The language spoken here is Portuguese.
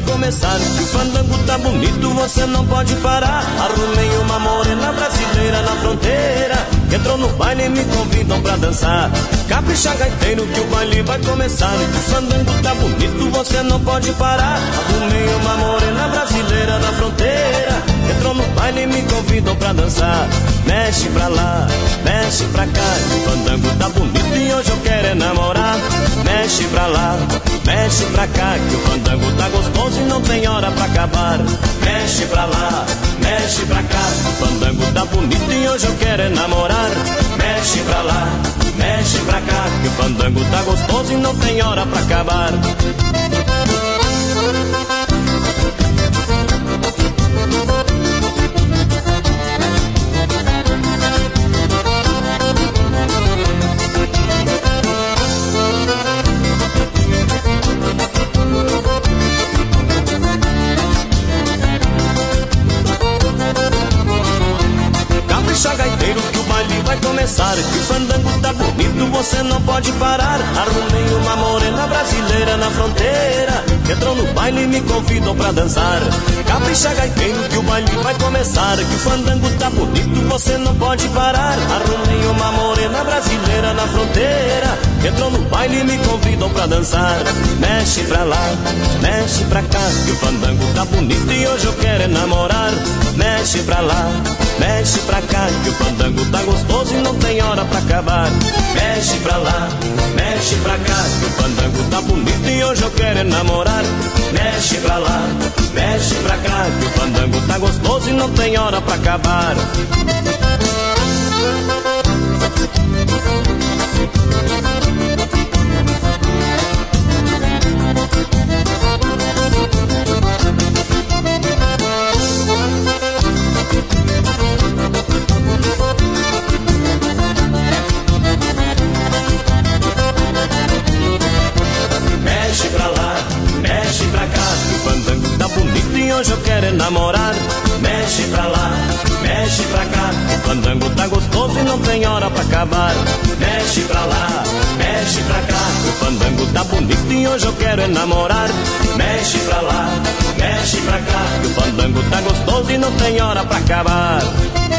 começar, que o fandango tá bonito, você não pode parar. Arrumei uma morena brasileira na fronteira, entrou no baile e me convidam pra dançar. Capricha gaiteiro que o baile vai começar, que o fandango tá bonito, você não pode parar. Arrumei uma morena brasileira na fronteira, entrou no baile e me convidam pra dançar. Mexe pra lá, mexe pra cá, que o fandango tá bonito e hoje eu quero é namorar. Mexe pra lá, mexe pra cá, que o fandango tá gostoso e não tem hora pra acabar. Mexe pra lá, mexe pra cá, que o fandango tá bonito e hoje eu quero é namorar. Mexe pra lá, mexe pra cá, que o fandango tá gostoso e não tem hora pra acabar. Capricha gaiteiro que o baile vai começar, que o fandango tá bonito, você não pode parar. Arrumei uma morena brasileira na fronteira, entrou no baile e me convidam pra dançar. Capricha gaiteiro que o baile vai começar, que o fandango tá bonito, você não pode parar. Arrumei uma morena brasileira na fronteira, entrou no baile e me convidam pra dançar. Mexe pra lá, mexe pra cá, que o fandango tá bonito e hoje eu quero é namorar. Mexe pra lá, mexe pra cá, que o fandango tá gostoso e não tem hora pra acabar. Mexe pra lá, mexe pra cá, que o fandango tá bonito e hoje eu quero é namorar. Mexe pra lá, mexe pra cá, que o fandango tá gostoso e não tem hora pra acabar. Mexe pra lá, mexe pra cá, que o fandango tá bonito e hoje eu quero é namorar. Mexe pra lá, mexe pra cá, que o fandango tá gostoso e não tem hora pra acabar. Mexe pra lá, mexe pra cá, que o fandango tá bonito e hoje eu quero é namorar. Mexe pra lá, mexe pra cá, que o fandango tá gostoso e não tem hora pra acabar.